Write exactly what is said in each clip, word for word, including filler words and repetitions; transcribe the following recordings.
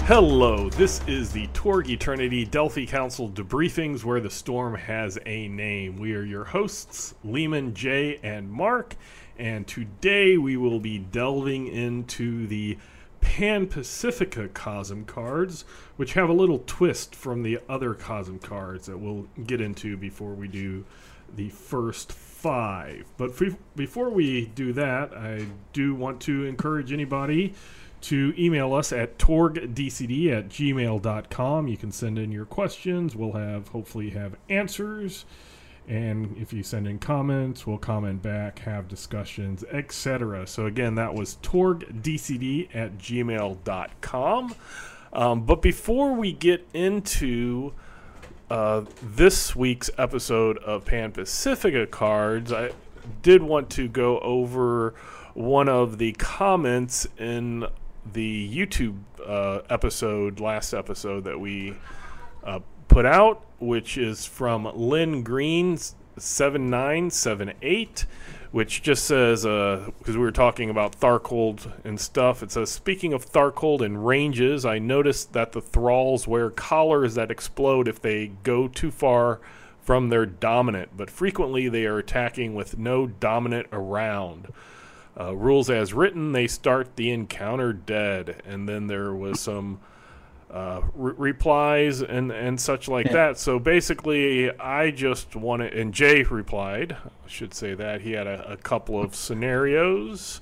Hello, this is the Torg Eternity Delphi Council debriefings where the storm has a name. We are your hosts, Lehman, Jay, and Mark, and today we will be delving into the Pan-Pacifica Cosm cards, which have a little twist from the other Cosm cards that we'll get into before we do the first five. But f- before we do that, I do want to encourage anybody to email us at torgdcd at gmail dot com. You can send in your questions. We'll have hopefully have answers. And if you send in comments, we'll comment back, have discussions, et cetera. So again, that was torgdcd at gmail dot com. Um, but before we get into uh, this week's episode of Pan-Pacifica Cards, I did want to go over one of the comments in the YouTube uh, episode, last episode that we uh, put out, which is from Lynn Green seven nine seven eight, which just says, uh, because we were talking about Tharkold and stuff, it says, speaking of Tharkold and ranges, I noticed that the thralls wear collars that explode if they go too far from their dominant, but frequently they are attacking with no dominant around. Uh, rules as written, they start the encounter dead. And then there was some uh, re- replies and, and such like yeah. that. So basically, I just wanted, and Jay replied, I should say that, he had a, a couple of scenarios.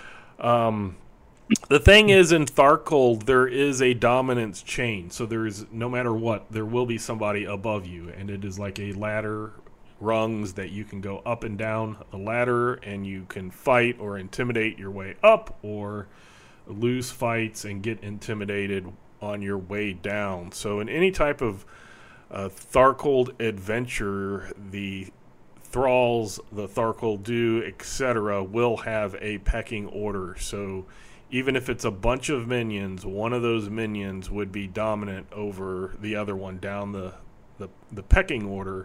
Um, the thing is, in Tharkold, there is a dominance chain. So there is, no matter what, there will be somebody above you. And it is like a ladder rungs that you can go up and down the ladder, and you can fight or intimidate your way up, or lose fights and get intimidated on your way down. So in any type of uh, Tharkold adventure, the thralls, the Tharkoldu, et cetera, will have a pecking order. So even if it's a bunch of minions, one of those minions would be dominant over the other one down the the, the pecking order,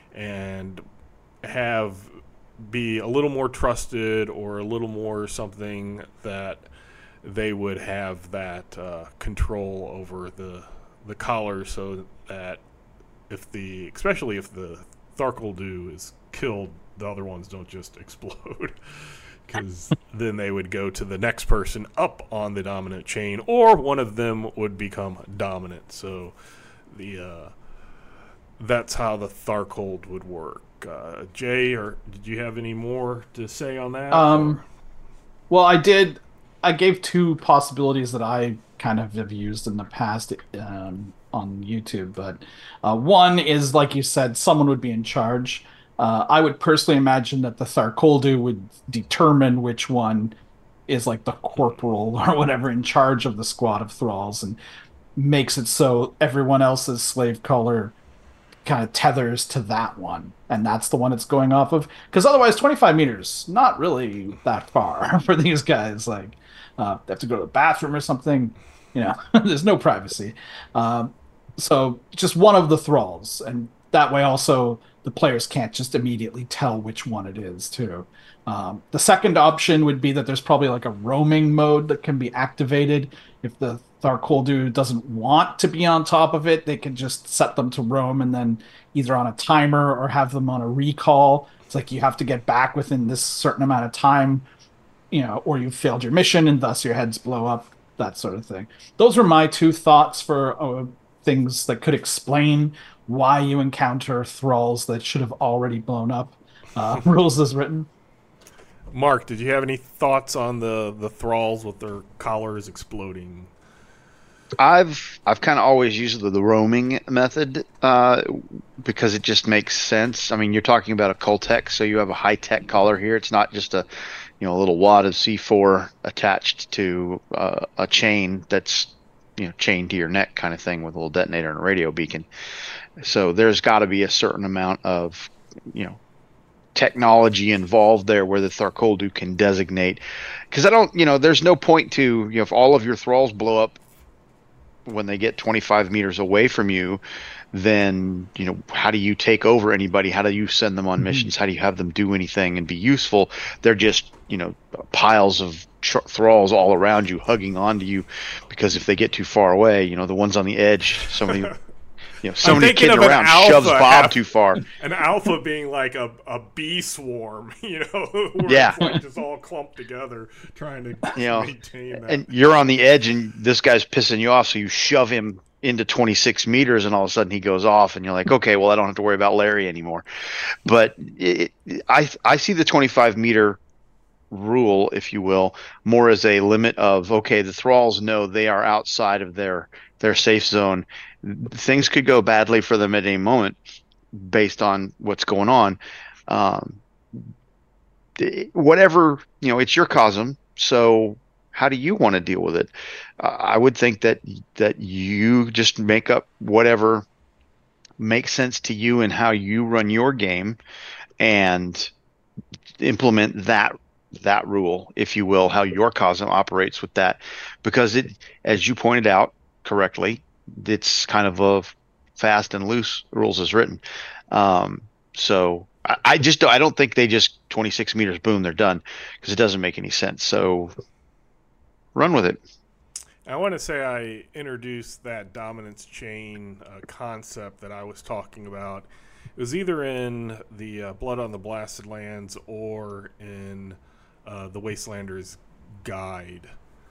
and have be a little more trusted, or a little more something that they would have that uh, control over the the collar, so that if the especially if the Tharkoldu is killed, the other ones don't just explode, because then they would go to the next person up on the dominant chain, or one of them would become dominant. So the uh, that's how the Tharkold would work. Uh, Jay, or did you have any more to say on that? Um, well, I did. I gave two possibilities that I kind of have used in the past um, on YouTube. But uh, one is, like you said, someone would be in charge. Uh, I would personally imagine that the Tharkoldu would determine which one is like the corporal or whatever in charge of the squad of thralls, and makes it so everyone else's slave color kind of tethers to that one, and that's the one it's going off of, because otherwise twenty-five meters not really that far for these guys. Like uh they have to go to the bathroom or something, you know. There's no privacy. Um so just one of the thralls, and that way also the players can't just immediately tell which one it is too. Um the second option would be that there's probably like a roaming mode that can be activated. If the Tharkoldu doesn't want to be on top of it, they can just set them to roam, and then either on a timer or have them on a recall. It's like you have to get back within this certain amount of time, you know, or you've failed your mission and thus your heads blow up, that sort of thing. Those were my two thoughts for uh, things that could explain why you encounter thralls that should have already blown up. Uh, rules as written. Mark, did you have any thoughts on the, the thralls with their collars exploding? I've I've kind of always used the, the roaming method uh, because it just makes sense. I mean, you're talking about a Cultec, so you have a high-tech collar here. It's not just a you know a little wad of C four attached to uh, a chain that's you know chained to your neck kind of thing with a little detonator and a radio beacon. So there's got to be a certain amount of you know technology involved there where the Tharkoldu can designate. Because I don't, you know, there's no point to, you know, if all of your thralls blow up when they get twenty-five meters away from you, then, you know, how do you take over anybody? How do you send them on mm-hmm. missions? How do you have them do anything and be useful? They're just, you know, piles of tr- thralls all around you, hugging onto you, because if they get too far away, you know, the ones on the edge, somebody. You know, so I'm many kids around shoves Bob half, too far. An alpha being like a, a bee swarm, you know, where yeah. it's like just all clumped together trying to you know, maintain that. And you're on the edge and this guy's pissing you off, so you shove him into twenty-six meters and all of a sudden he goes off and you're like, okay, well, I don't have to worry about Larry anymore. But it, I, I see the twenty-five meter rule, if you will, more as a limit of, okay, the thralls know they are outside of their their safe zone. Things could go badly for them at any moment based on what's going on. Um, whatever, you know, it's your cosm. So how do you want to deal with it? Uh, I would think that, that you just make up whatever makes sense to you and how you run your game and implement that that rule, if you will, how your cosm operates with that, because it, as you pointed out correctly, it's kind of a fast and loose rules as written. Um, so I, I just I don't think they just twenty-six meters, boom, they're done, because it doesn't make any sense. So run with it. I want to say I introduced that dominance chain uh, concept that I was talking about. It was either in the uh, Blood on the Blasted Lands or in uh, the Wastelander's Guide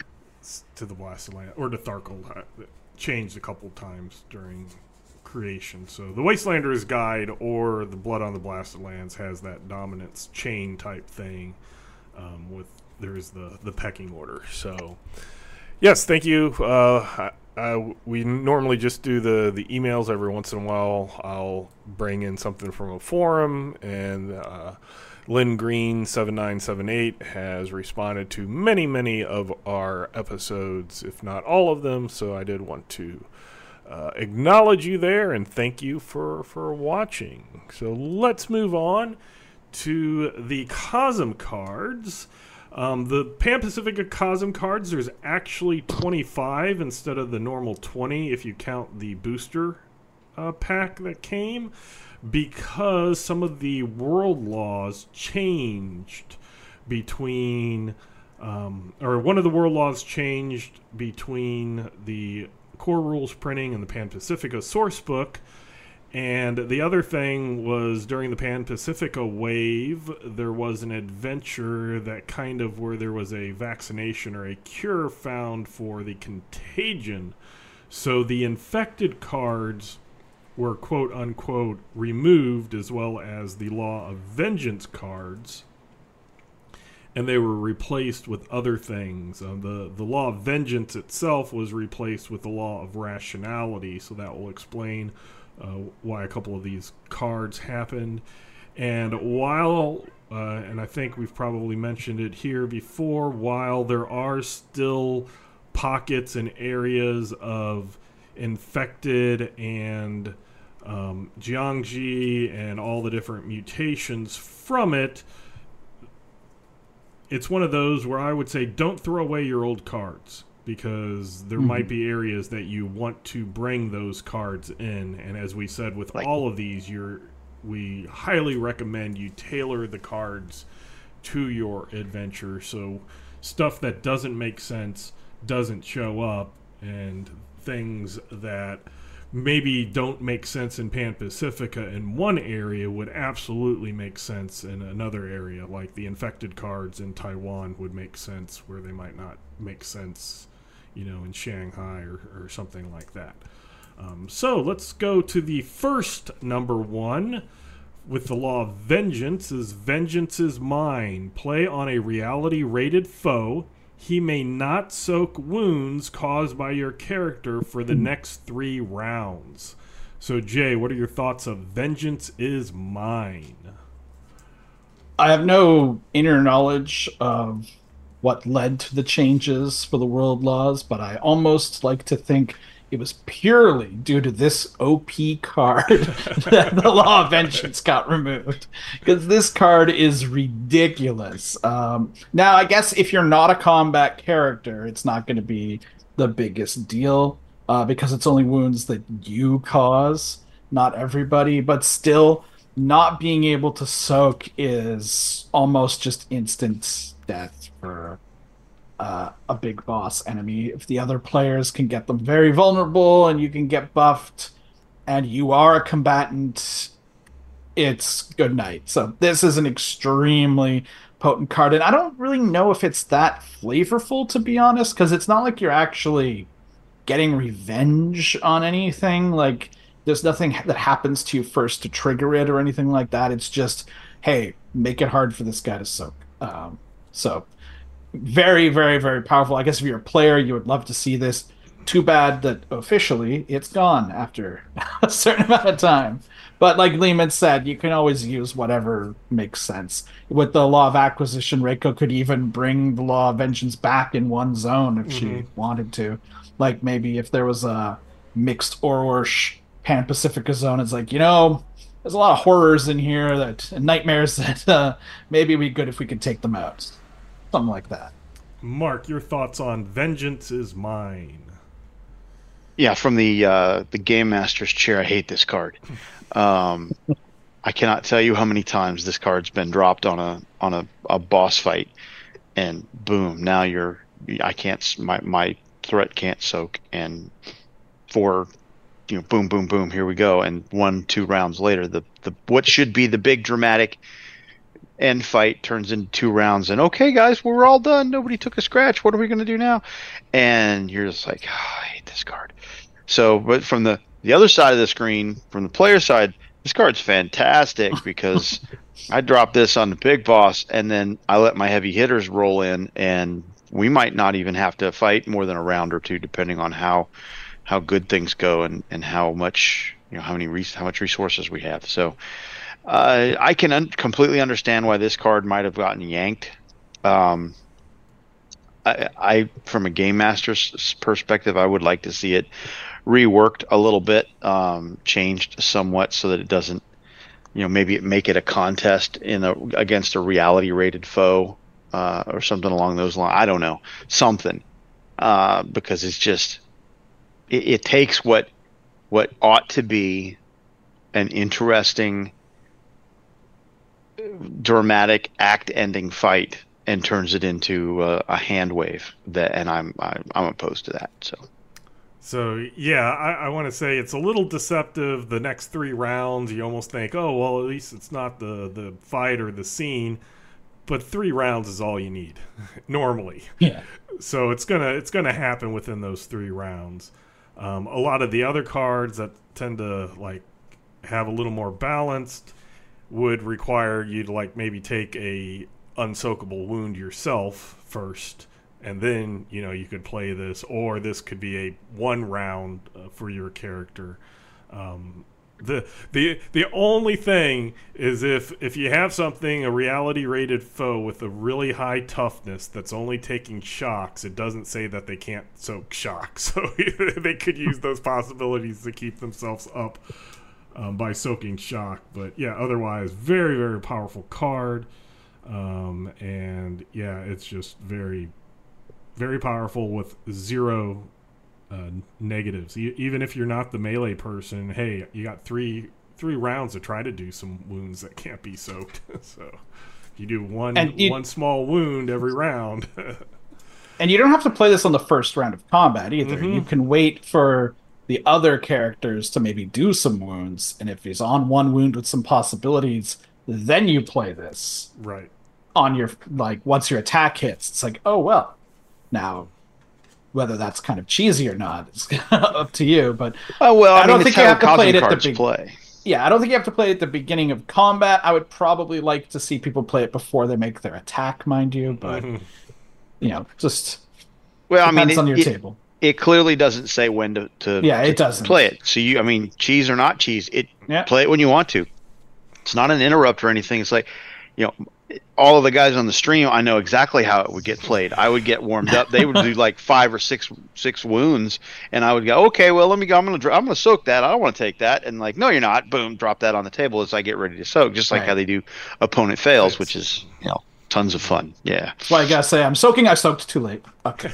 to the Blasted Land, or to Tharkle. Uh, changed a couple times during creation. So the Wastelander's Guide or the Blood on the Blasted Lands has that dominance chain type thing. Um, with there's the the pecking order. So yes, thank you. Uh, I, I, we normally just do the the emails. Every once in a while, I'll bring in something from a forum, and uh, Lynn Green seven nine seven eight has responded to many, many of our episodes, if not all of them. So I did want to uh, acknowledge you there and thank you for, for watching. So let's move on to the Cosm cards. Um, the Pan Pacifica Cosm cards, there's actually twenty-five instead of the normal twenty if you count the booster uh, pack that came, because some of the world laws changed between, um, or one of the world laws changed between the Core Rules printing and the Pan Pacifica source book. And the other thing was, during the Pan Pacifica wave, there was an adventure that kind of where there was a vaccination or a cure found for the contagion. So the infected cards were quote unquote removed, as well as the Law of Vengeance cards, and they were replaced with other things. Uh, the the Law of Vengeance itself was replaced with the Law of Rationality, so that will explain uh, why a couple of these cards happened. And while uh, and I think we've probably mentioned it here before, while there are still pockets and areas of infected and um, Jiangji and all the different mutations from it, it's one of those where I would say don't throw away your old cards, because there mm-hmm. might be areas that you want to bring those cards in. And as we said with like, all of these, you're we highly recommend you tailor the cards to your adventure, so stuff that doesn't make sense doesn't show up, and things that maybe don't make sense in Pan Pacifica in one area would absolutely make sense in another area, like the infected cards in Taiwan would make sense where they might not make sense, you know, in Shanghai or, or something like that. Um, so let's go to the first number one with the Law of Vengeance. Is vengeance is mine. Play on a reality-rated foe. He may not soak wounds caused by your character for the next three rounds. So, Jay, what are your thoughts of Vengeance is Mine? I have no inner knowledge of what led to the changes for the world laws, but I almost like to think it was purely due to this O P card that the Law of Vengeance got removed, because this card is ridiculous. Um, now, I guess if you're not a combat character, it's not going to be the biggest deal uh, because it's only wounds that you cause, not everybody. But still, not being able to soak is almost just instant death for uh, a big boss enemy. If the other players can get them very vulnerable and you can get buffed and you are a combatant, it's good night. So this is an extremely potent card, and I don't really know if it's that flavorful, to be honest, because it's not like you're actually getting revenge on anything. Like, there's nothing that happens to you first to trigger it or anything like that. It's just, hey, make it hard for this guy to soak. Um, so very, very, very powerful. I guess if you're a player, you would love to see this. Too bad that officially it's gone after a certain amount of time. But like Lehman said, you can always use whatever makes sense. With the Law of Acquisition, Reiko could even bring the Law of Vengeance back in one zone if mm-hmm. she wanted to. Like maybe if there was a mixed Ororsh Pan-Pacifica zone, it's like, you know, there's a lot of horrors in here that and nightmares that uh, maybe it'd be good if we could take them out. Something like that. Mark, your thoughts on Vengeance is Mine? Yeah, from the uh, the Game Master's chair, I hate this card. Um, I cannot tell you how many times this card's been dropped on a on a, a boss fight, and boom, now you're I can't my my threat can't soak, and for you know, boom, boom, boom, here we go, and one two rounds later, the the what should be the big dramatic end fight turns into two rounds, and okay, guys, we're all done. Nobody took a scratch. What are we going to do now? And you're just like, oh, I hate this card. So, but from the, the other side of the screen, from the player side, this card's fantastic because I drop this on the big boss, and then I let my heavy hitters roll in, and we might not even have to fight more than a round or two, depending on how how good things go and, and how much you know how many res- how much resources we have. So, uh, I can un- completely understand why this card might have gotten yanked. Um, I, I, from a game master's perspective, I would like to see it reworked a little bit, um, changed somewhat so that it doesn't, you know, maybe make it a contest in a against a reality rated foe uh, or something along those lines. I don't know, something uh, because it's just it, it takes what what ought to be an interesting, dramatic, act-ending fight and turns it into uh, a hand wave that, and I'm I'm, I'm opposed to that. So. So, yeah, I, I want to say it's a little deceptive. The next three rounds, you almost think, oh, well, at least it's not the, the fight or the scene. But three rounds is all you need, normally. Yeah. So it's gonna it's gonna happen within those three rounds. Um, a lot of the other cards that tend to like have a little more balanced would require you to like maybe take a unsoakable wound yourself first. And then, you know, you could play this, or this could be a one round uh, for your character. Um, the the the only thing is if if you have something, a reality rated foe with a really high toughness that's only taking shocks, it doesn't say that they can't soak shocks. So they could use those possibilities to keep themselves up um, by soaking shock. But yeah, otherwise, very, very powerful card. Um, and yeah, it's just very... very powerful with zero uh, negatives. E- even if you're not the melee person, hey, you got three three rounds to try to do some wounds that can't be soaked. So if you do one you, one small wound every round. And you don't have to play this on the first round of combat either. Mm-hmm. You can wait for the other characters to maybe do some wounds, and if he's on one wound with some possibilities, then you play this. Right. On your, like, once your attack hits, it's like, oh, well. Now, whether that's kind of cheesy or not is up to you. But oh well, I, I don't mean, think you have to play it at the beginning. Play. Yeah, I don't think you have to play it at the beginning of combat. I would probably like to see people play it before they make their attack, mind you. But mm-hmm. you know, just well, I mean, it, on your it, table. It clearly doesn't say when to, to yeah, to it doesn't play it. So you, I mean, cheese or not cheese, it yeah. play it when you want to. It's not an interrupt or anything. It's like, you know. All of the guys on the stream, I know exactly how it would get played. I would get warmed up. They would do like five or six six wounds, and I would go, okay, well, let me go. I'm gonna I'm gonna soak that. I don't want to take that. And like, no, you're not. Boom, drop that on the table as I get ready to soak, just like right. how they do opponent fails, which is you know tons of fun. Yeah. That's why I gotta say, I'm soaking. I soaked too late. Okay.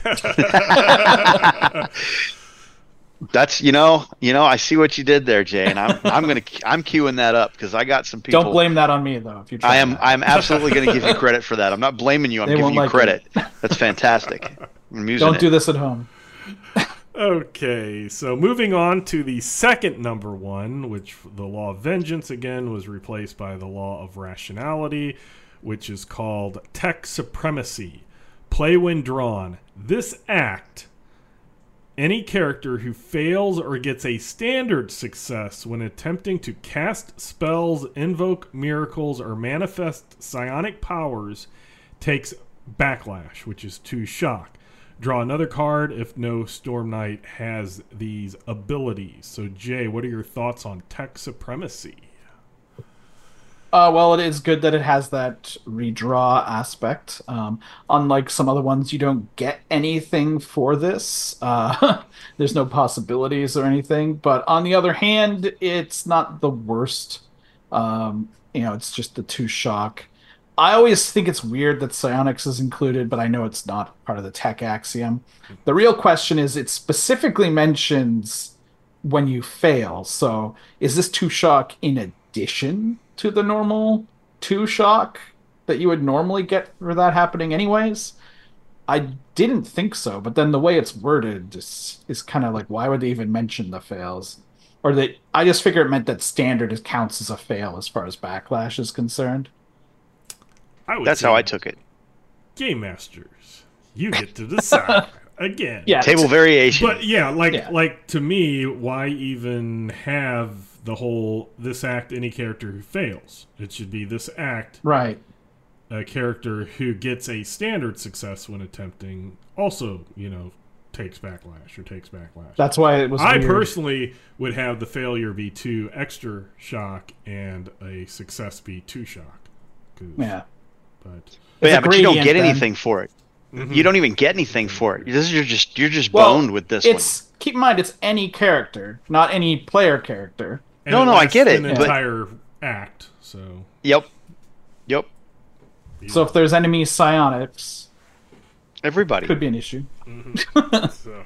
That's you know you know I see what you did there, Jay, and I'm I'm gonna I'm queuing that up because I got some people. Don't blame that on me though. If you try I am that. I'm absolutely gonna give you credit for that. I'm not blaming you. I'm they giving you like credit. It. That's fantastic. I'm using Don't it. do this at home. Okay, so moving on to the second number one, which the law of vengeance again was replaced by the law of rationality, which is called tech supremacy. Play when drawn. This act, any character who fails or gets a standard success when attempting to cast spells, invoke miracles, or manifest psionic powers takes backlash, which is two shock. Draw another card if no Storm Knight has these abilities. So, Jay, what are your thoughts on tech supremacy? Uh, well, it is good that it has that redraw aspect. Um, unlike some other ones, you don't get anything for this. Uh, there's no possibilities or anything. But on the other hand, it's not the worst. Um, you know, it's just the two shock. I always think it's weird that psionics is included, but I know it's not part of the tech axiom. The real question is, it specifically mentions when you fail. So is this two shock in addition to the normal two shock that you would normally get for that happening anyways? I didn't think so, but then the way it's worded is, is kind of like, why would they even mention the fails? Or that I just figure it meant that standard counts as a fail as far as backlash is concerned. I would That's say how I took it. Game Masters, you get to decide again. Yeah, Table variation. But yeah, like Yeah. like to me, why even have the whole this act any character who fails? It should be this act right. a character who gets a standard success when attempting also, you know, takes backlash or takes backlash. That's why it was I weird. personally would have the failure be two extra shock and a success be two shock. 'Cause- Yeah. But But yeah, a but you don't gradient get then. anything for it. You don't even get anything for it. This is you're just you're just Well, boned with this it's keep in mind it's any character, not any player character. and No, no, I lasts get it, An but- entire act. So one. Yep. Yep. So if there's enemy psionics, Everybody. could be an issue. so.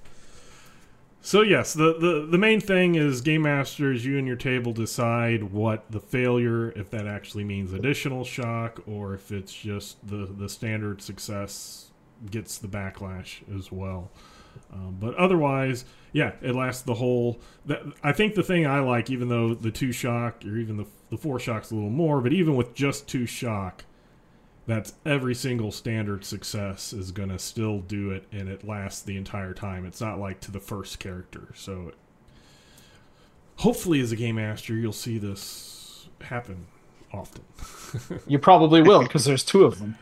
So yes, the, the, the main thing is Game Masters, you and your table decide what the failure, if that actually means additional shock, or if it's just the, the standard success gets the backlash as well. Um, but otherwise, yeah, it lasts the whole... That, I think the thing I like, even though the two shock, or even the, the four shock's a little more, but even with just two shock, that's every single standard success is going to still do it, and it lasts the entire time. It's not like to the first character. So hopefully as a game master, you'll see this happen often. You probably will because there's two of them.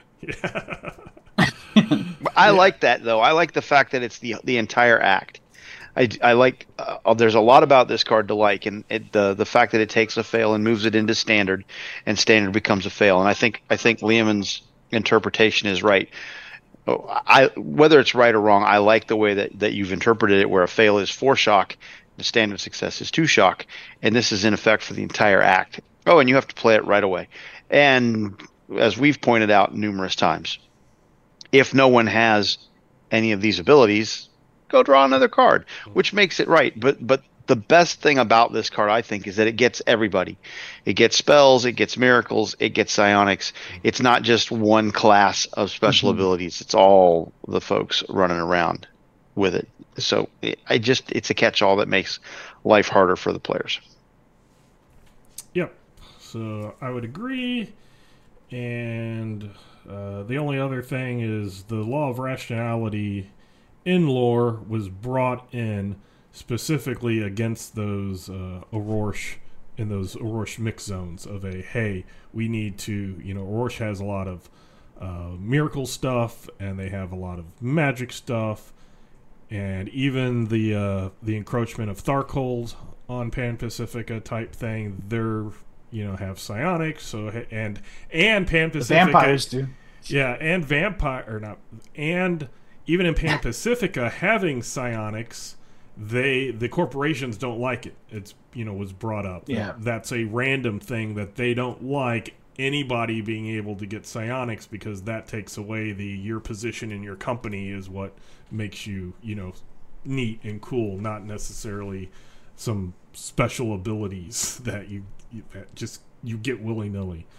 I like that though. I like the fact that it's the the entire act. I, I like. Uh, there's a lot about this card to like, and it, the the fact that it takes a fail and moves it into standard, and standard becomes a fail. And I think I think Lehman's interpretation is right. Oh, I whether it's right or wrong, I like the way that, that you've interpreted it, where a fail is four shock, the standard success is two shock, and this is in effect for the entire act. Oh, and you have to play it right away. And as we've pointed out numerous times, if no one has any of these abilities, go draw another card, which makes it right. But but the best thing about this card, I think, is that it gets everybody. It gets spells, it gets miracles, it gets psionics. It's not just one class of special mm-hmm. abilities. It's all the folks running around with it. So it, I just it's a catch-all that makes life harder for the players. Yep. So I would agree. And uh, the only other thing is the law of rationality in lore was brought in specifically against those uh, Orosh in those Orosh mix zones of a, hey, we need to, you know, Orosh has a lot of uh, miracle stuff and they have a lot of magic stuff, and even the uh, the encroachment of Tharkold on Pan Pacifica type thing, they're, you know, have psionics, so and and Pan Pacifica vampires do. Yeah, and vampire or not and even in Pan Pacifica having psionics, they the corporations don't like it. It's, you know, was brought up. Yeah. That, that's a random thing that they don't like anybody being able to get psionics, because that takes away the your position in your company is what makes you, you know, neat and cool, not necessarily some special abilities that you, you that just you get willy-nilly.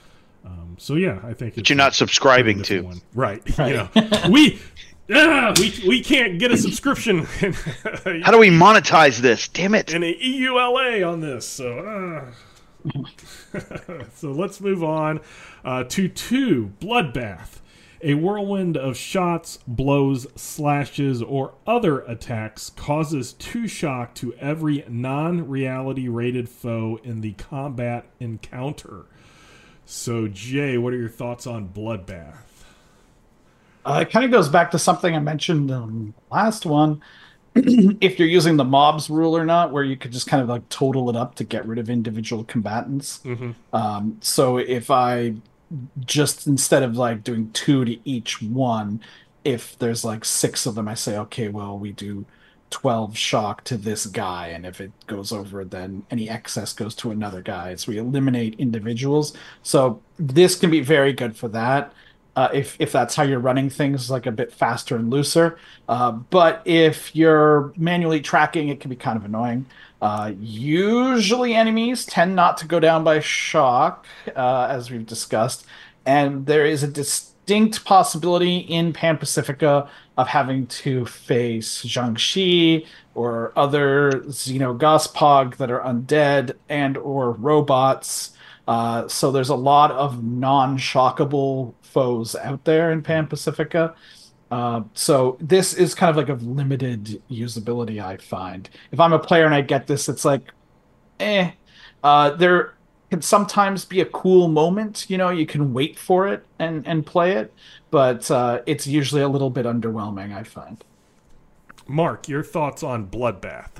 Um, so yeah, I think. But it's you're not subscribing to. one. Right. right. You know, we. Ah, we we can't get a subscription. How do we monetize this? Damn it! And a E U L A on this. So, uh. so let's move on uh, to two Bloodbath. A whirlwind of shots, blows, slashes, or other attacks causes two shock to every non-reality rated foe in the combat encounter. So, Jay, what are your thoughts on Bloodbath? Uh, it kind of goes back to something I mentioned um, last one. If you're using the mobs rule or not, where you could just kind of like total it up to get rid of individual combatants. Mm-hmm. Um, so if I just, instead of like doing two to each one, if there's like six of them, I say, okay, well, we do twelve shock to this guy. And if it goes over, then any excess goes to another guy. So we eliminate individuals. So this can be very good for that. Uh, if if that's how you're running things, like a bit faster and looser. Uh, but if you're manually tracking, it can be kind of annoying. Uh, usually enemies tend not to go down by shock, uh, as we've discussed. And there is a distinct possibility in Pan Pacifica of having to face Jiangshi or other Xenogospog that are undead and or robots. Uh, so there's a lot of non-shockable foes out there in Pan Pacifica. Uh, so this is kind of like a limited usability, I find. If I'm a player and I get this, it's like, eh. Uh, there can sometimes be a cool moment, you know, you can wait for it and, and play it, but uh, it's usually a little bit underwhelming, I find. Mark, your thoughts on Bloodbath?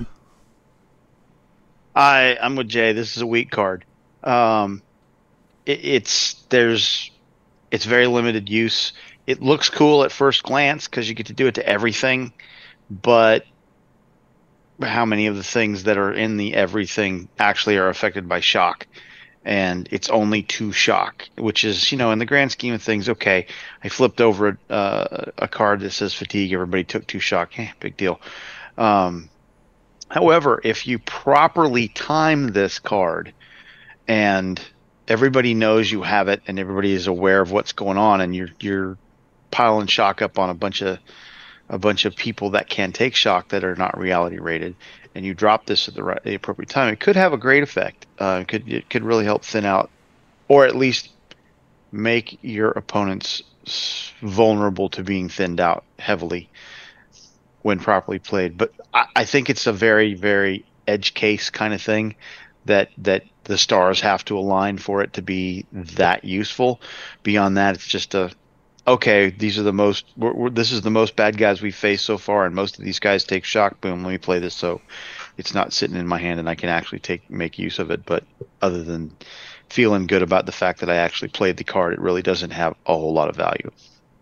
I, I'm with Jay. This is a weak card. Um, it, it's there's it's very limited use. It looks cool at first glance because you get to do it to everything, but how many of the things that are in the everything actually are affected by shock? And it's only two shock, which is, you know, in the grand scheme of things, okay. I flipped over a, uh, a card that says fatigue. Everybody took two shock. Eh, big deal. Um, however, if you properly time this card, and everybody knows you have it, and everybody is aware of what's going on, and you're you're piling shock up on a bunch of a bunch of people that can take shock that are not reality rated, and you drop this at the, right, the appropriate time, it could have a great effect. Uh, it could it could really help thin out, or at least make your opponents vulnerable to being thinned out heavily when properly played. But I, I think it's a very very edge case kind of thing that that the stars have to align for it to be that useful. Beyond that, it's just a okay. These are the most. We're, we're, this is the most bad guys we've faced so far, and most of these guys take shock. Boom. Let me play this, so it's not sitting in my hand, and I can actually take make use of it. But other than feeling good about the fact that I actually played the card, it really doesn't have a whole lot of value.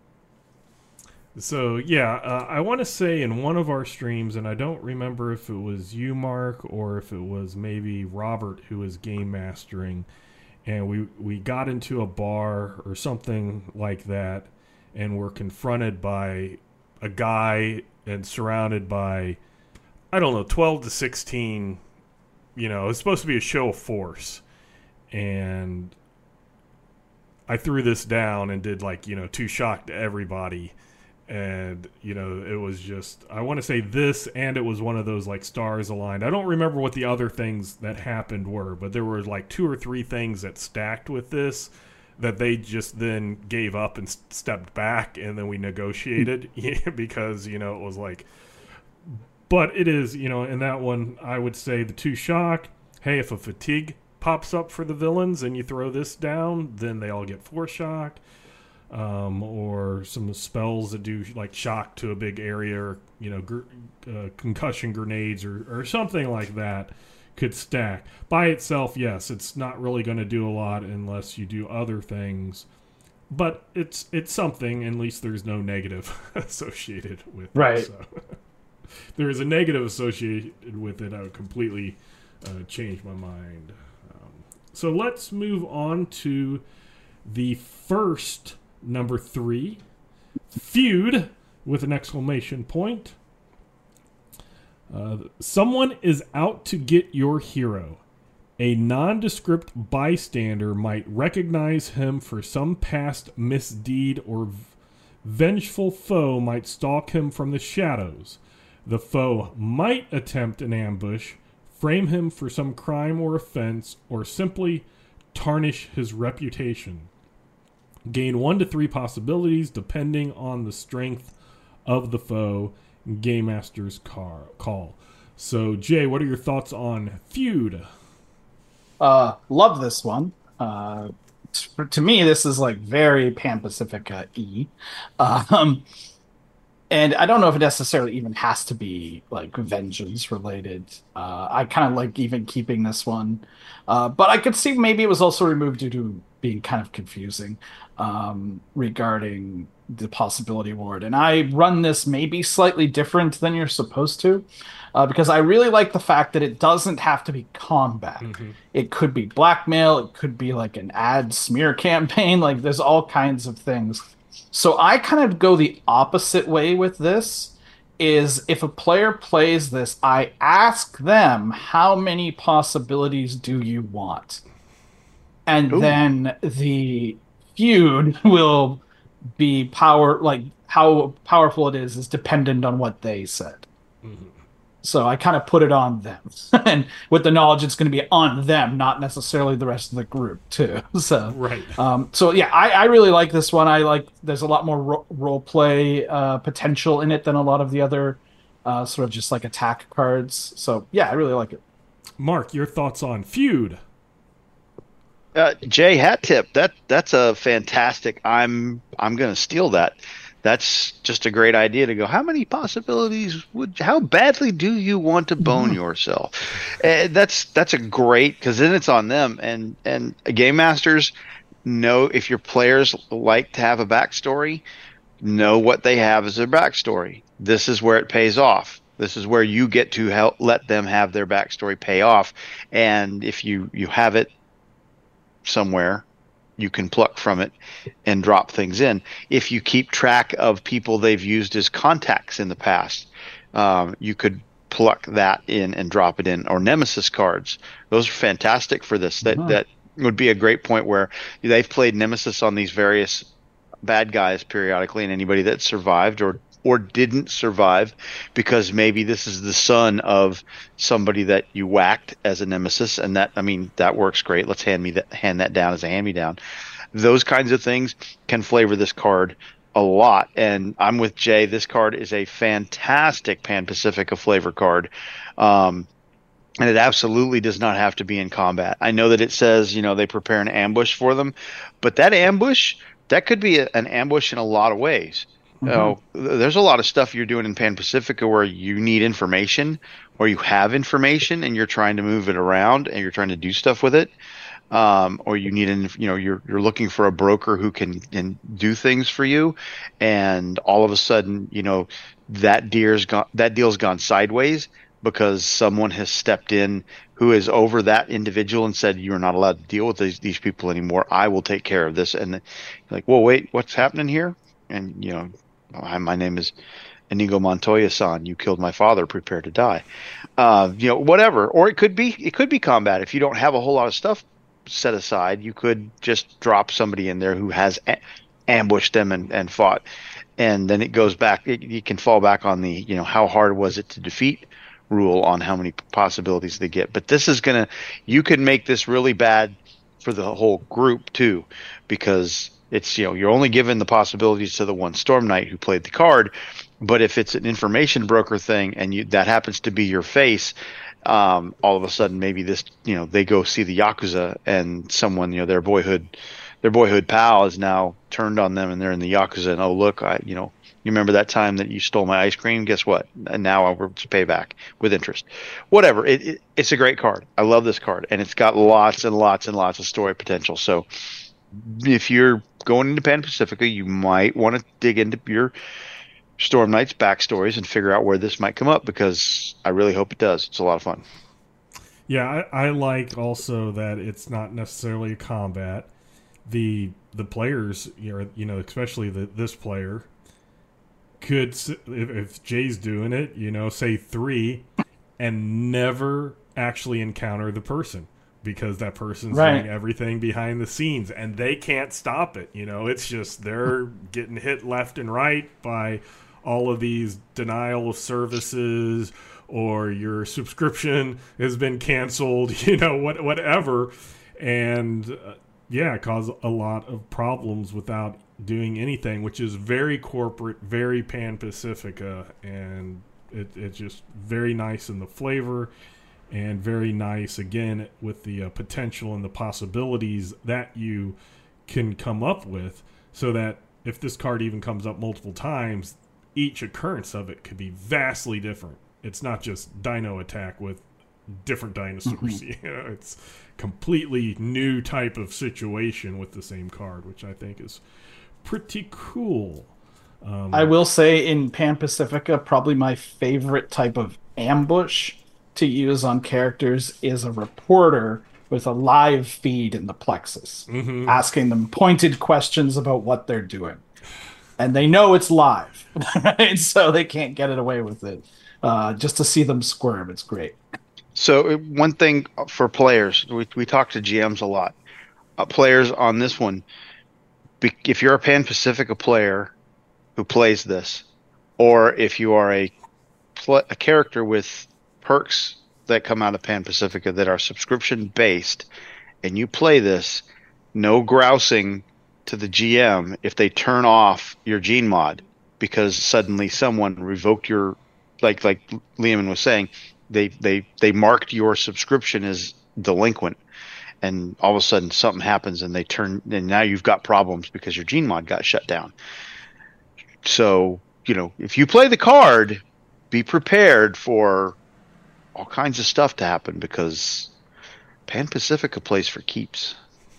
So, yeah, uh, I want to say in one of our streams, and I don't remember if it was you, Mark, or if it was maybe Robert who was game mastering, and we, we got into a bar or something like that, and we're confronted by a guy and surrounded by, I don't know, twelve to sixteen, you know, it's supposed to be a show of force, and I threw this down and did, like, you know, two shock to everybody. And, you know, it was just, I want to say this, and it was one of those, like, stars aligned. I don't remember what the other things that happened were, but there were, like, two or three things that stacked with this that they just then gave up and stepped back, and then we negotiated because, you know, it was like, but it is, you know, in that one, I would say the two shock, hey, if a fatigue pops up for the villains and you throw this down, then they all get four shock. Um, or some spells that do like shock to a big area, or, you know, gr- uh, concussion grenades or, or something like that could stack. By itself, yes, it's not really going to do a lot unless you do other things, but it's it's something. At least there's no negative associated with right. it. So. There is a negative associated with it, I would completely uh, change my mind. Um, so let's move on to the first number three, feud with an exclamation point. Uh, someone is out to get your hero. A nondescript bystander might recognize him for some past misdeed, or v- vengeful foe might stalk him from the shadows. The foe might attempt an ambush, frame him for some crime or offense, or simply tarnish his reputation. Gain one to three possibilities depending on the strength of the foe. Game Master's car- call. So, Jay, what are your thoughts on Feud? Uh, love this one. Uh, t- to me, this is like very Pan Pacifica E. Um, and I don't know if it necessarily even has to be like vengeance related. Uh, I kind of like even keeping this one, uh, but I could see maybe it was also removed due to being kind of confusing um, regarding the possibility ward. And I run this maybe slightly different than you're supposed to. Uh, because I really like the fact that it doesn't have to be combat. Mm-hmm. It could be blackmail. It could be like an ad smear campaign. Like there's all kinds of things. So I kind of go the opposite way with this. Is if a player plays this, I ask them, how many possibilities do you want? And Ooh. then the feud will be power, like how powerful it is is dependent on what they said. Mm-hmm. So I kind of put it on them, and with the knowledge it's going to be on them, not necessarily the rest of the group too. So right. Um, so yeah, I, I really like this one. I like there's a lot more ro- role play uh, potential in it than a lot of the other uh, sort of just like attack cards. So yeah, I really like it. Mark, your thoughts on Feud? Uh, Jay, hat tip. That that's a fantastic. I'm I'm going to steal that. That's just a great idea to go. How many possibilities would? How badly do you want to bone yourself? Uh, that's that's a great, because then it's on them. And and game masters know, if your players like to have a backstory, know what they have as their backstory. This is where it pays off. This is where you get to help let them have their backstory pay off. And if you you have it somewhere, you can pluck from it and drop things in. If you keep track of people they've used as contacts in the past, um, you could pluck that in and drop it in. Or nemesis cards. Those are fantastic for this. That Uh-huh. that would be a great point where they've played nemesis on these various bad guys periodically, and anybody that survived or or didn't survive, because maybe this is the son of somebody that you whacked as a nemesis, and that, I mean, that works great. Let's hand me that hand that down as a hand me down. Those kinds of things can flavor this card a lot, and I'm with Jay. This card is a fantastic Pan Pacifica flavor card. Um, and it absolutely does not have to be in combat. I know that it says, you know, they prepare an ambush for them, but that ambush, that could be a, an ambush in a lot of ways. Mhm. You know, th- there's a lot of stuff you're doing in Pan Pacifica where you need information, or you have information and you're trying to move it around and you're trying to do stuff with it. Um, or you need an, you know, you're you're looking for a broker who can, can do things for you, and all of a sudden, you know, that deal's gone, that deal's gone sideways because someone has stepped in who is over that individual and said, you're not allowed to deal with these these people anymore. I will take care of this. And you're like, well, wait, what's happening here? And you know, Hi, my name is Inigo Montoya-san. You killed my father. Prepare to die. Uh, you know, whatever. Or it could be it could be combat. If you don't have a whole lot of stuff set aside, you could just drop somebody in there who has a- ambushed them and, and fought, and then it goes back. It, you can fall back on the, you know, how hard was it to defeat rule on how many possibilities they get. But this is gonna, you can make this really bad for the whole group too, because it's, you know, you're only given the possibilities to the one Storm Knight who played the card. But if it's an information broker thing and you, that happens to be your face, um, all of a sudden maybe this, you know, they go see the Yakuza and someone, you know, their boyhood, their boyhood pal is now turned on them and they're in the Yakuza, and oh look, I, you know, you remember that time that you stole my ice cream? Guess what? And now I'll pay back with interest. Whatever. It, it, it's a great card. I love this card, and it's got lots and lots and lots of story potential. So if you're going into Pan Pacifica, you might want to dig into your Storm Knight's backstories and figure out where this might come up, because I really hope it does. It's a lot of fun. Yeah, I, I like also that it's not necessarily combat. The the players, you know, you know, especially the, this player, could, if, if Jay's doing it, you know, say three, and never actually encounter the person, because that person's Right. doing everything behind the scenes and they can't stop it. You know, it's just they're getting hit left and right by all of these denial of services, or your subscription has been canceled, you know, what, whatever. And uh, yeah, cause a lot of problems without doing anything, which is very corporate, very Pan Pacifica, and it, it's just very nice in the flavor, and very nice again with the uh, potential and the possibilities that you can come up with, so that if this card even comes up multiple times, each occurrence of it could be vastly different. It's not just Dino Attack with different dinosaurs. Mm-hmm. You know, it's completely new type of situation with the same card, which I think is pretty cool. Um, I will say in Pan Pacifica, probably my favorite type of ambush to use on characters is a reporter with a live feed in the plexus, mhm. asking them pointed questions about what they're doing. And they know it's live, right? So they can't get it away with it. Uh, just to see them squirm, it's great. So uh, one thing for players, we we talk to G Ms a lot. Uh, players on this one, be, if you're a Pan Pacifica player who plays this, or if you are a pl- a character with perks that come out of Pan Pacifica that are subscription based, and you play this, no grousing to the G M if they turn off your gene mod because suddenly someone revoked your, like like Liam was saying, they they they marked your subscription as delinquent, and all of a sudden something happens and they turn, and now you've got problems because your gene mod got shut down. So, you know, if you play the card, be prepared for all kinds of stuff to happen, because Pan Pacifica plays for keeps.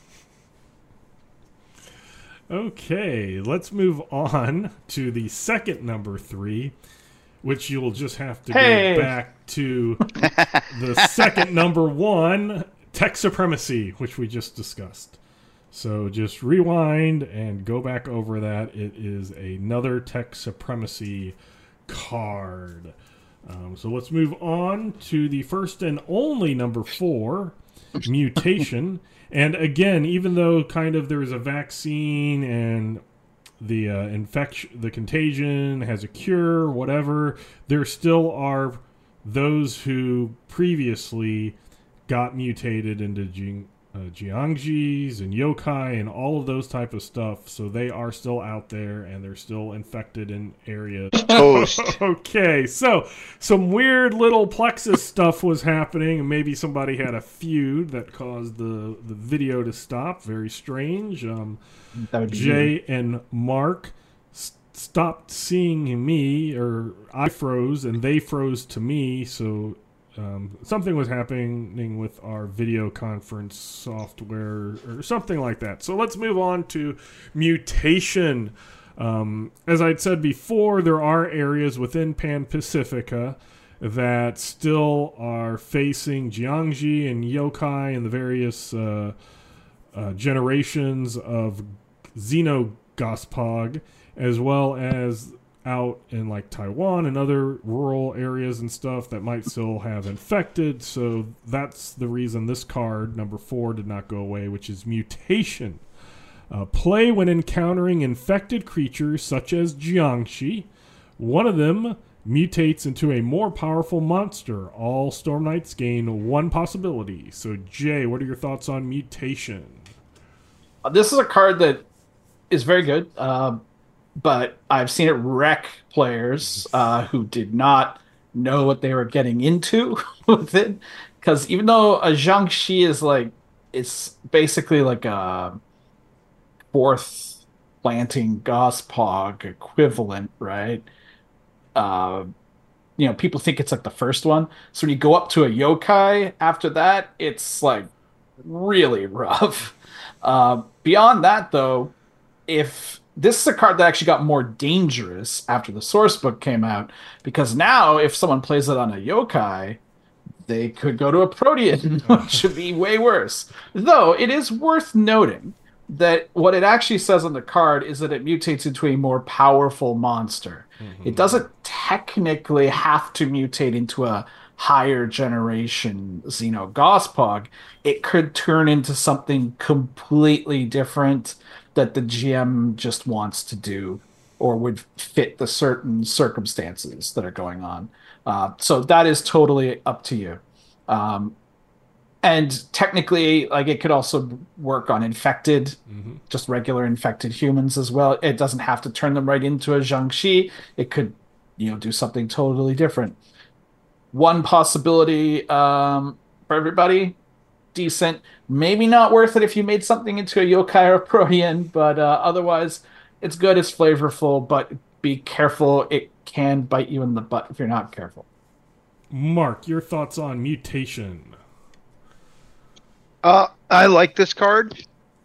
Okay, let's move on to the second number three, which you'll just have to Hey! go back to the second number one, Tech Supremacy, which we just discussed. So just rewind and go back over that. It is another Tech Supremacy card. Um, so let's move on to the first and only number four, Mutation. And again, even though kind of there is a vaccine and the uh, infection, the contagion has a cure, whatever, there still are those who previously got mutated into Jing, uh, Jiangjis and yokai and all of those type of stuff. So they are still out there and they're still infected in areas. Toast. Okay, so some weird little Plexus stuff was happening, and maybe somebody had a feud that caused the, the video to stop. Very strange. Um, That would be Jay and Mark s- stopped seeing me, or I froze and they froze to me, so um, something was happening with our video conference software or something like that. So let's move on to Mutation. Um, as I'd said before, there are areas within Pan Pacifica that still are facing Jiangji and yokai and the various uh, uh, generations of Xenogospog, as well as out in like Taiwan and other rural areas and stuff that might still have infected. So that's the reason this card, number four, did not go away, which is Mutation. Uh, play when encountering infected creatures such as Jiangshi. One of them mutates into a more powerful monster. All Storm Knights gain one possibility. So, Jay, what are your thoughts on Mutation? Uh, This is a card that is very good, uh, but I've seen it wreck players uh, who did not know what they were getting into with it. Because even though a Jiangxi is like, it's basically like a fourth planting Gospog equivalent, right? Uh, you know, people think it's like the first one. So when you go up to a yokai after that, it's like really rough. Uh, beyond that, though, if this is a card that actually got more dangerous after the source book came out, because now if someone plays it on a yokai, they could go to a Protean, which would be way worse. Though it is worth noting that what it actually says on the card is that it mutates into a more powerful monster. Mm-hmm. It doesn't technically have to mutate into a higher generation Xeno Gospog, it could turn into something completely different that the G M just wants to do or would fit the certain circumstances that are going on. Uh, so that is totally up to you. Um, and technically, like it could also work on infected, Mm-hmm. just regular infected humans as well. It doesn't have to turn them right into a Jiangxi. It could, you know, do something totally different. One possibility um, for everybody, decent. Maybe not worth it if you made something into a yokai or a protean, but uh, otherwise, it's good. It's flavorful, but be careful. It can bite you in the butt if you're not careful. Mark, your thoughts on mutation? Uh, I like this card.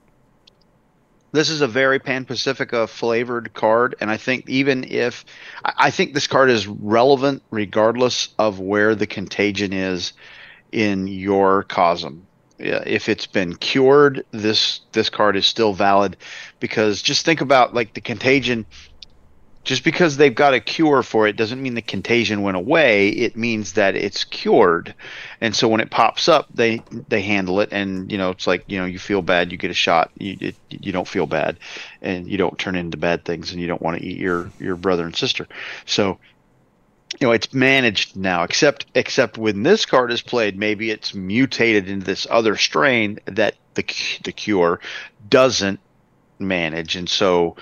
This is a very Pan Pacifica flavored card, and I think even if I I think this card is relevant regardless of where the contagion is in your Cosm. Yeah, if it's been cured, this this card is still valid because just think about like the contagion. Just because they've got a cure for it doesn't mean the contagion went away. It means that it's cured. And so when it pops up, they they handle it, and you know it's like you know you feel bad, you get a shot, you it, you don't feel bad, and you don't turn into bad things, and you don't want to eat your your brother and sister. So you know it's managed now. Except except when this card is played, maybe it's mutated into this other strain that the the cure doesn't manage, and so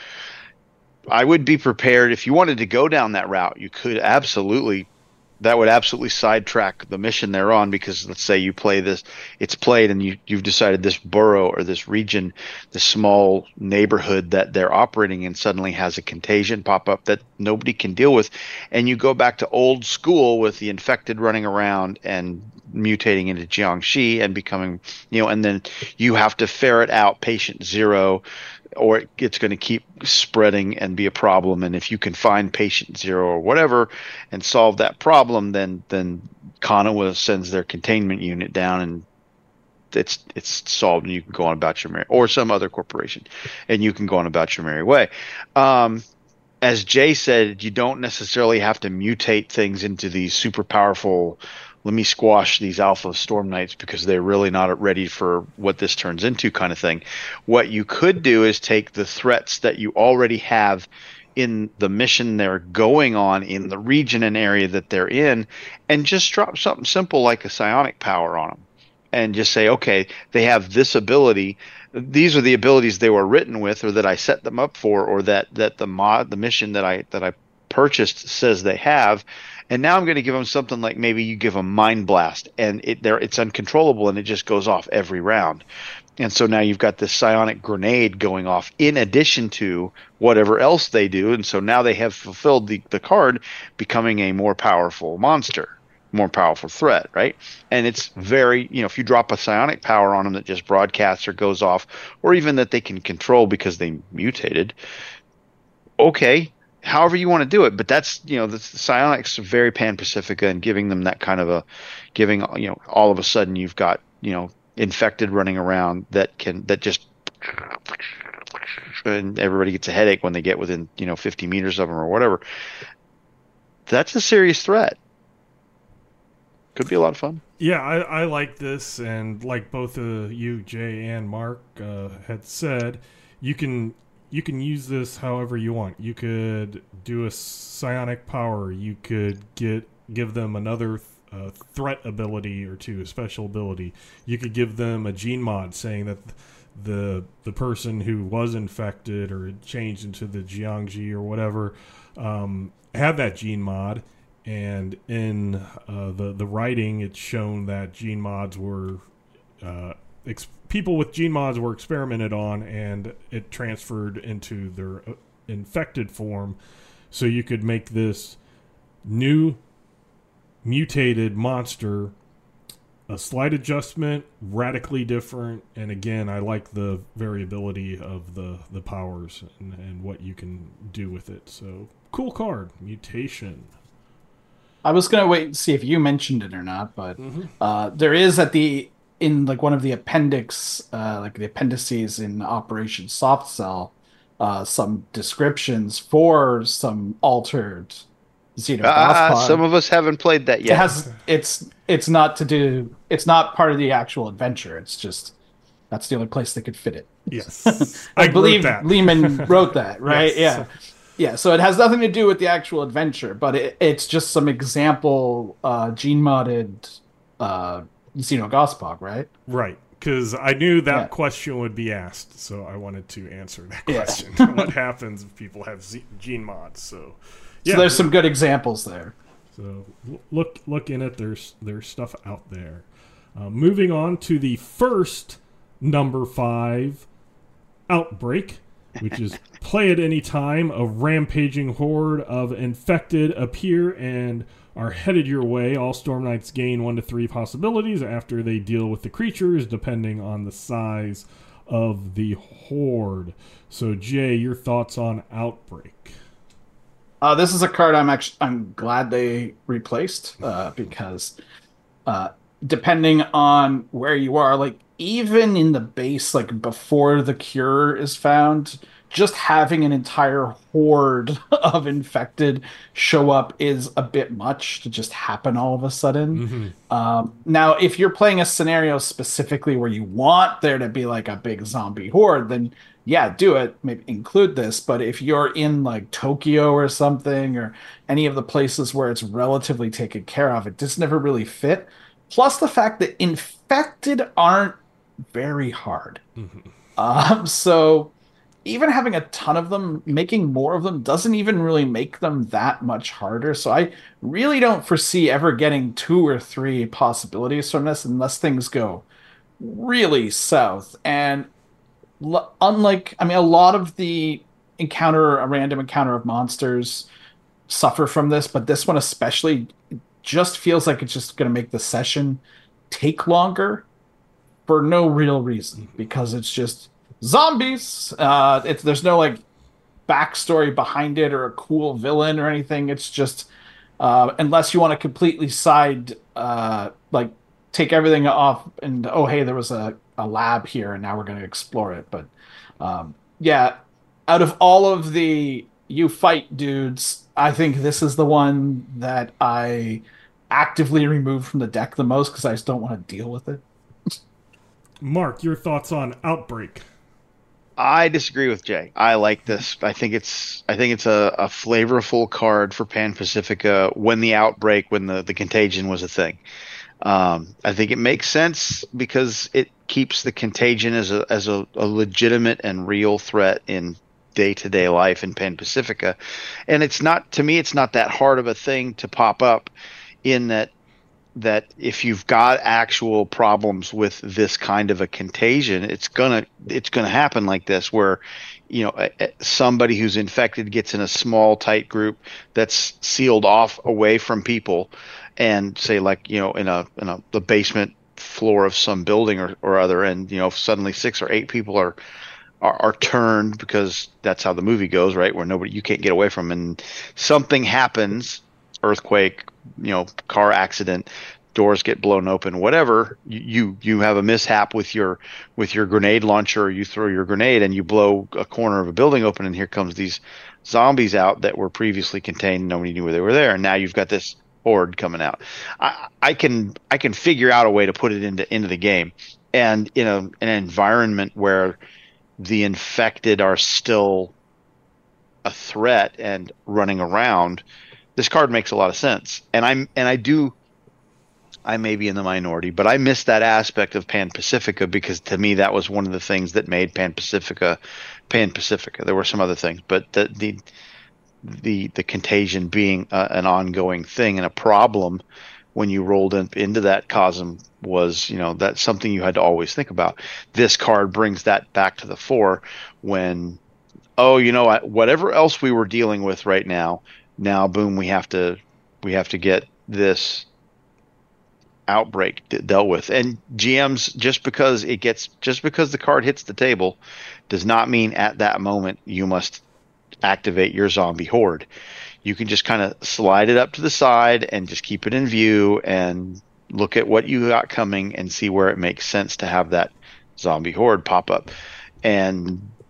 I would be prepared if you wanted to go down that route. You could absolutely, that would absolutely sidetrack the mission they're on because let's say you play this, it's played and you, you've decided this borough or this region, this small neighborhood that they're operating in suddenly has a contagion pop up that nobody can deal with. And you go back to old school with the infected running around and mutating into Jiangxi and becoming, you know, and then you have to ferret out patient zero or it's going to keep spreading and be a problem. And if you can find patient zero or whatever and solve that problem, then then Konoha sends their containment unit down and it's it's solved and you can go on about your merry, or some other corporation, and you can go on about your merry way. Um, as Jay said, you don't necessarily have to mutate things into these super powerful, let me squash these alpha storm knights because they're really not ready for what this turns into kind of thing. What you could do is take the threats that you already have in the mission they're going on in the region and area that they're in and just drop something simple like a psionic power on them and just say, okay, they have this ability. These are the abilities they were written with or that I set them up for or that, that the mod, the mission that I, that I purchased says they have. And now I'm going to give them something like maybe you give them Mind Blast, and it there it's uncontrollable, and it just goes off every round. And so now you've got this psionic grenade going off in addition to whatever else they do. And so now they have fulfilled the, the card becoming a more powerful monster, more powerful threat, right? And it's very, you know, if you drop a psionic power on them that just broadcasts or goes off, or even that they can control because they mutated, okay, however you want to do it, but that's, you know, the, the psionics are very Pan Pacifica and giving them that kind of a, giving, you know, all of a sudden you've got, you know, infected running around that can, that just, and everybody gets a headache when they get within, you know, fifty meters of them or whatever. That's a serious threat. Could be a lot of fun. Yeah, I, I like this, and like both uh, you, Jay, and Mark uh, had said, you can you can use this however you want. You could do a psionic power. You could get give them another uh, threat ability or two, a special ability. You could give them a gene mod saying that the the person who was infected or had changed into the Jiangxi or whatever um, have that gene mod. And in uh, the the writing, it's shown that gene mods were uh, ex- people with gene mods were experimented on, and it transferred into their uh, infected form. So you could make this new mutated monster a slight adjustment, radically different. And again, I like the variability of the the powers and, and what you can do with it. So cool card, mutation. I was gonna wait and see if you mentioned it or not, but mm-hmm. uh, there is at the in like one of the appendix, uh, like the appendices in Operation Soft Cell, uh, some descriptions for some altered Uh, Xenogospod. some of us haven't played that It yet. has it's it's not to do it's not part of the actual adventure. It's just that's the only place they could fit it. Yes, I, wrote believe that. Lehman wrote that, right? Yes. Yeah. Yeah, so it has nothing to do with the actual adventure, but it, it's just some example uh, gene modded uh, Xenogospog, right? Right, because I knew that Yeah. question would be asked, so I wanted to answer that Yeah. question. What happens if people have Z- gene mods? So, yeah, So there's some good examples there. So l- look look in it. There's there's stuff out there. Uh, moving on to the first number five outbreak, which is play at any time. A rampaging horde of infected appear and are headed your way. All Storm Knights gain one to three possibilities after they deal with the creatures, depending on the size of the horde. So, Jay, your thoughts on Outbreak? Uh, this is a card I'm actually I'm glad they replaced uh, because uh, depending on where you are, like even in the base, like before the cure is found, just having an entire horde of infected show up is a bit much to just happen all of a sudden. Um, now, if you're playing a scenario specifically where you want there to be like a big zombie horde, then yeah, do it. Maybe include this. But if you're in like Tokyo or something, or any of the places where it's relatively taken care of, it just never really fit. Plus the fact that infected aren't very hard. Um, so even having a ton of them, making more of them doesn't even really make them that much harder. So I really don't foresee ever getting two or three possibilities from this unless things go really south. And l- unlike, I mean, a lot of the encounter, a random encounter of monsters suffer from this, but this one especially just feels like it's just going to make the session take longer for no real reason because it's just zombies. Uh, it's there's no like backstory behind it or a cool villain or anything. It's just uh, unless you want to completely side uh, like take everything off and oh hey there was a, a lab here and now we're going to explore it. But um, yeah, out of all of the you fight dudes, I think this is the one that I actively remove from the deck the most because I just don't want to deal with it. Mark, your thoughts on Outbreak? I disagree with Jay. I like this. I think it's I think it's a, a flavorful card for Pan Pacifica when the outbreak, when the, the contagion was a thing. Um, I think it makes sense because it keeps the contagion as a as a, a legitimate and real threat in day to day life in Pan Pacifica. And it's not to me it's not that hard of a thing to pop up in that that if you've got actual problems with this kind of a contagion, it's gonna it's gonna happen like this, where you know somebody who's infected gets in a small tight group that's sealed off away from people, and say like you know in a in a the basement floor of some building or, or other, and you know suddenly six or eight people are, are are turned because that's how the movie goes, right? Where nobody you can't get away from, and something happens. Earthquake, you know, car accident, doors get blown open, whatever. You you have a mishap with your with your grenade launcher, or you throw your grenade and you blow a corner of a building open, and here comes these zombies out that were previously contained. Nobody knew where they were there, and now you've got this horde coming out. I, I can I can figure out a way to put it into into the game, and in a an environment where the infected are still a threat and running around. This card makes a lot of sense, and I'm and I do. I may be in the minority, but I miss that aspect of Pan Pacifica because to me that was one of the things that made Pan Pacifica, Pan Pacifica. There were some other things, but the the the, the contagion being uh, an ongoing thing and a problem when you rolled in, into that cosm was, you know, that's something you had to always think about. This card brings that back to the fore when, oh, you know, whatever else we were dealing with right now. Now, boom, we have to we have to get this outbreak d- dealt with. And G Ms, just because it gets just because the card hits the table does not mean at that moment you must activate your zombie horde. You can just kind of slide it up to the side and just keep it in view and look at what you got coming and see where it makes sense to have that zombie horde pop up. And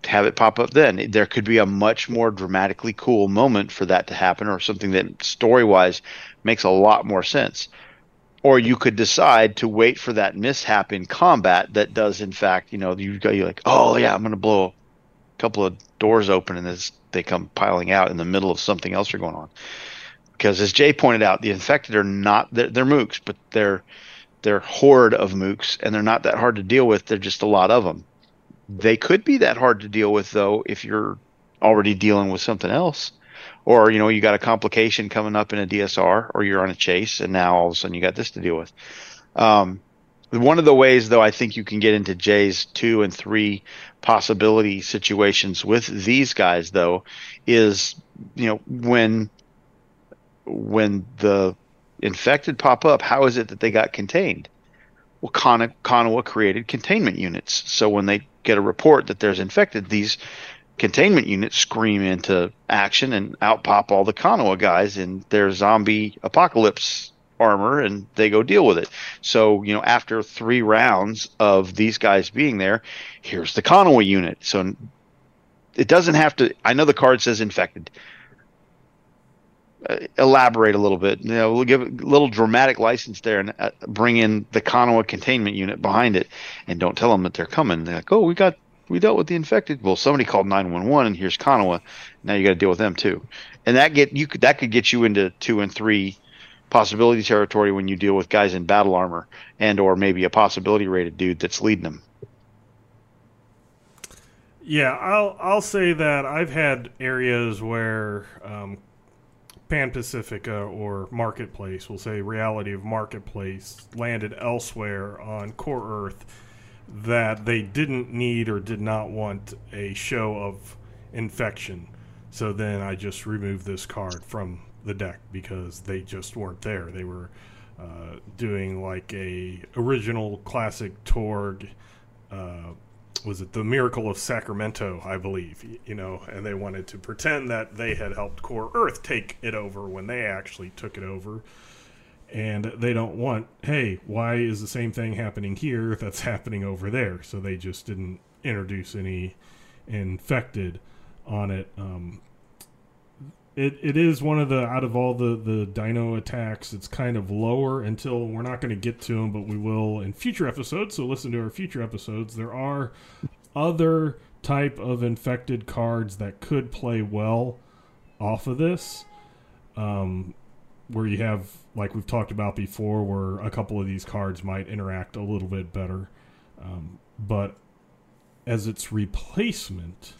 have it pop up then. There could be a much more dramatically cool moment for that to happen, or something that story-wise makes a lot more sense. Or you could decide to wait for that mishap in combat that does, in fact, you know, you go, you're like, oh yeah, I'm going to blow a couple of doors open, and as they come piling out in the middle of something else are going on. Because as Jay pointed out, the infected are not, they're, they're mooks, but they're they're horde of mooks, and they're not that hard to deal with. They're just a lot of them. They could be that hard to deal with, though, if you're already dealing with something else. Or, you know, you got a complication coming up in a D S R, or you're on a chase, and now all of a sudden you got this to deal with. Um, one of the ways, though, I think you can get into Jay's two and three possibility situations with these guys, though, is, you know, when when the infected pop up, how is it that they got contained? Well, Kon- Konoha created containment units. So when they get a report that there's infected, these containment units scream into action, and out pop all the Konoha guys in their zombie apocalypse armor, and they go deal with it. So, you know, after three rounds of these guys being there, here's the Konoha unit. So it doesn't have to, I know the card says infected. Uh, elaborate a little bit. You know, we'll give it a little dramatic license there, and uh, bring in the Konoha containment unit behind it, and don't tell them that they're coming. They're like, oh, we got we dealt with the infected. Well, somebody called nine one one, and here's Konoha. Now you got to deal with them too, and that get you could that could get you into two and three possibility territory when you deal with guys in battle armor, and or maybe a possibility rated dude that's leading them. Yeah, I'll I'll say that I've had areas where um, Pan Pacifica or Marketplace, we'll say Reality of Marketplace, landed elsewhere on Core Earth that they didn't need or did not want a show of infection. So then I just removed this card from the deck because they just weren't there. They were uh, doing like a original classic Torg, uh, was it the Miracle of Sacramento, I believe, you know, and they wanted to pretend that they had helped Core Earth take it over when they actually took it over. And they don't want, hey, why is the same thing happening here that's happening over there? So they just didn't introduce any infected on it. Um, it it is one of the, out of all the, the dino attacks, it's kind of lower until we're not going to get to them, but we will in future episodes. So listen to our future episodes. There are other type of infected cards that could play well off of this. Um, where you have, like we've talked about before, where a couple of these cards might interact a little bit better. Um, but as its replacement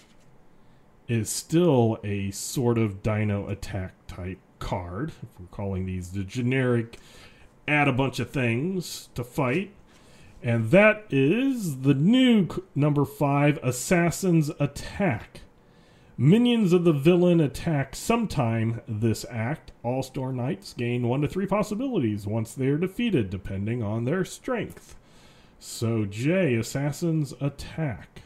is still a sort of dino attack type card. If we're calling these the generic, add a bunch of things to fight. And that is the new number five, Assassin's Attack. Minions of the villain attack sometime this act. All-Star Knights gain one to three possibilities once they are defeated, depending on their strength. So, Jay, Assassin's Attack.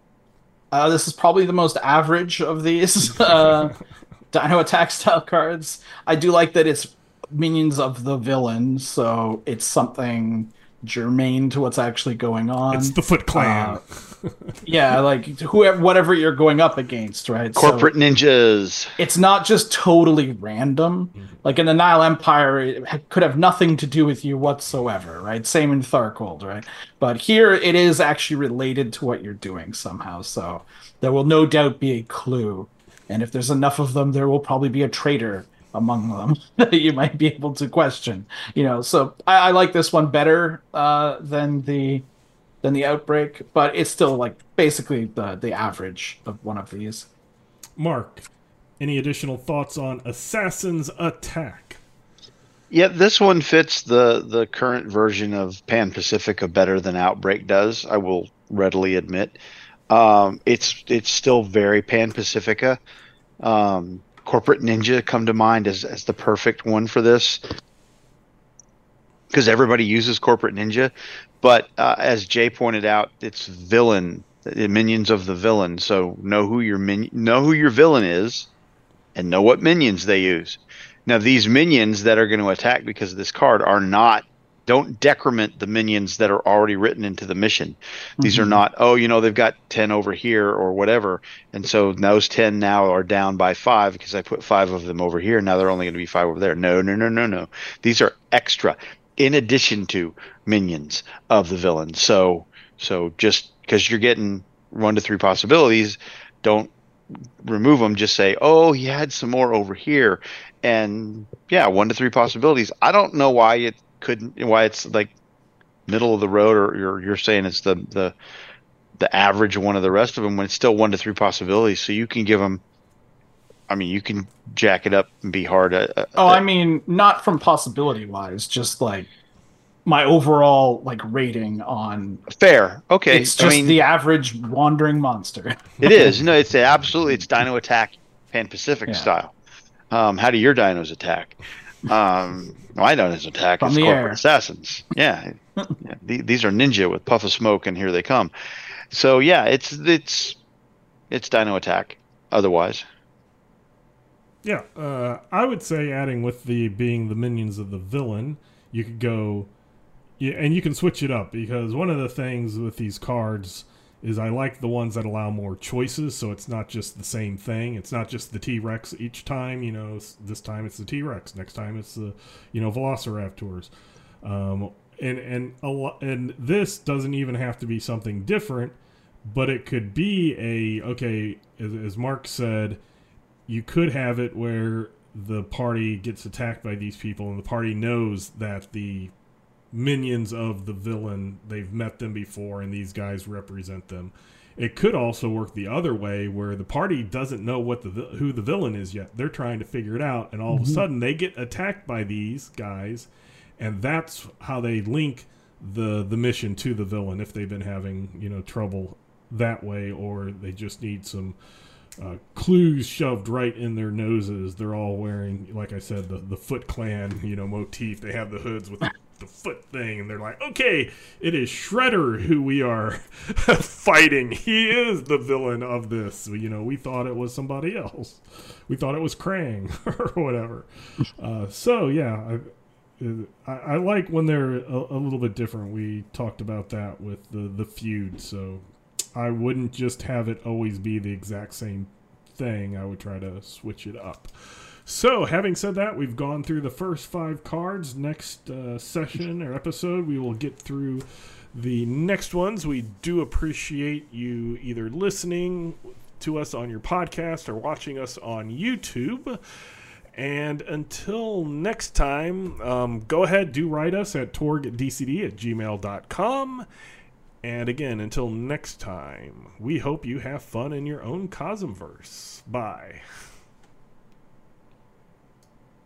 Uh, this is probably the most average of these uh, Dino Attack style cards. I do like that it's minions of the villain, so it's something germane to what's actually going on. It's the Foot Clan. Uh, yeah, like whoever, whatever you're going up against, right? Corporate so ninjas. It's not just totally random. Mm-hmm. Like in the Nile Empire, it ha- could have nothing to do with you whatsoever, right? Same in Tharkold, right? But here it is actually related to what you're doing somehow. So there will no doubt be a clue. And if there's enough of them, there will probably be a traitor among them that you might be able to question, you know. So I, I like this one better uh, than the than the Outbreak, but it's still like basically the the average of one of these. Mark, any additional thoughts on Assassin's Attack? Yeah, this one fits the the current version of Pan Pacifica better than Outbreak does. I will readily admit, um, it's it's still very Pan Pacifica. Um, Corporate Ninja come to mind as, as the perfect one for this because everybody uses Corporate Ninja. But uh, as Jay pointed out, it's villain, the minions of the villain. So know who your min- know who your villain is, and know what minions they use. Now these minions that are going to attack because of this card are not don't decrement the minions that are already written into the mission. These Mhm. are not, oh, you know, they've got ten over here or whatever. And so those ten now are down by five because I put five of them over here. Now they're only going to be five over there. No, no, no, no, no. These are extra in addition to minions of the villain. So, so just because you're getting one to three possibilities, don't remove them. Just say, oh, he had some more over here. And yeah, one to three possibilities. I don't know why it couldn't, why it's like middle of the road, or you're you're saying it's the the the average one of the rest of them when it's still one to three possibilities. So you can give them. I mean, you can jack it up and be hard. At, at, Oh, I mean, not from possibility wise, just like my overall like rating on. fair. Okay, It's just I mean, the average wandering monster. it is. No, it's absolutely it's Dino Attack Pan Pacific Yeah. style. Um, how do your dinos attack? Um, my dinos attack From is the corporate air. assassins. Yeah, yeah. The, these are ninja with puff of smoke, and here they come. So yeah, it's it's it's Dino Attack. Otherwise, Yeah, uh, I would say adding with the being the minions of the villain, you could go, yeah, and you can switch it up because one of the things with these cards is I like the ones that allow more choices, so it's not just the same thing. It's not just the T-Rex each time. You know, s- this time it's the T-Rex, next time it's the, you know, Velociraptors, um, and and a lo- and this doesn't even have to be something different, but it could be a okay, as, as Mark said. You could have it where the party gets attacked by these people and the party knows that the minions of the villain, they've met them before and these guys represent them. It could also work the other way where the party doesn't know what the vi- who the villain is yet. They're trying to figure it out and all of a sudden they get attacked by these guys and that's how they link the the mission to the villain if they've been having, you know, trouble that way or they just need some Uh, clues shoved right in their noses. They're all wearing, like I said, the, the Foot Clan, you know, motif. They have the hoods with the, the foot thing, and they're like, okay, it is Shredder who we are fighting. He is the villain of this. You know, we thought it was somebody else. We thought it was Krang or whatever. Uh, so, yeah, I, I, I like when they're a, a little bit different. We talked about that with the, the feud, so I wouldn't just have it always be the exact same thing. I would try to switch it up. So, having said that, we've gone through the first five cards. Next uh, session or episode, we will get through the next ones. We do appreciate you either listening to us on your podcast or watching us on YouTube. And until next time, um, go ahead, do write us at torgdcd at gmail dot com. And again, until next time, we hope you have fun in your own Cosmverse. Bye.